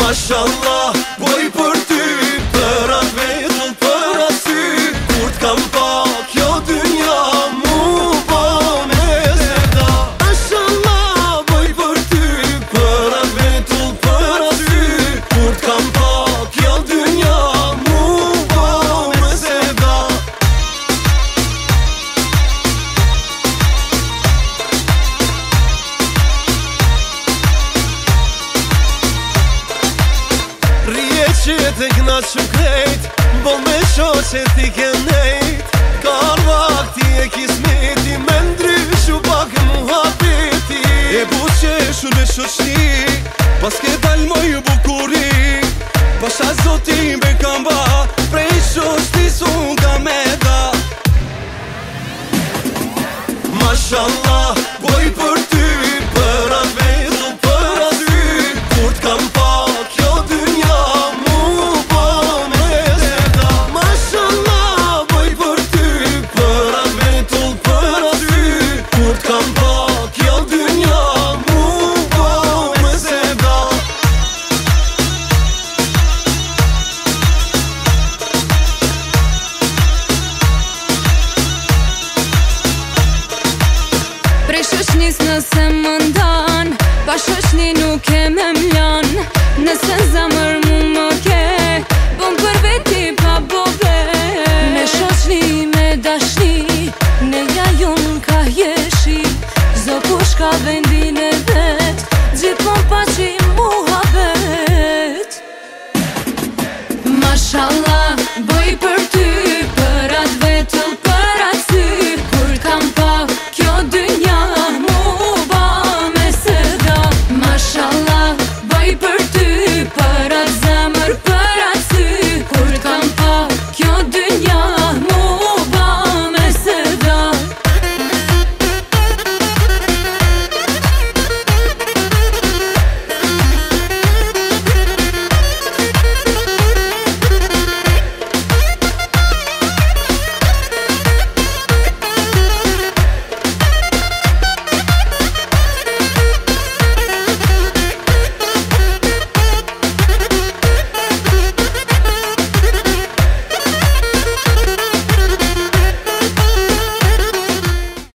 Mashallah, boj për ty, për atë vetën për asy. Kur t'kam pa kjo dynja, mu po me zeda. Mashallah, boj për ty, për atë vetën për asy. Kur t'kam pa kjo dynja, mu po me zeda. Rije që të këna që krejt, bo me sho që ti ke nejt. Kar vakti e kismeti, me ndryshu pak muhabeti. E buqeshu në shoqni, pas ke dal moj bukuri. Pasha zotin be kam ba, prej shoqti sun ka me da. Mashallah, boj për ty, për atë vetën për asy. Kur t'kam pa kjo dynja, mu po me zeda. Mashallah, boj për ty, për atë vetën për asy. Kur t'kam pa kjo dynja, mu po me zeda. Prej shoqnis nëse më ndan, pa shoqni nuk e me mlan. Nëse zemër mu më ke, bëm për veti pa bove. Me shoqni, me dashni, në ja jon ka jeshi. Zdo kush ka vendin e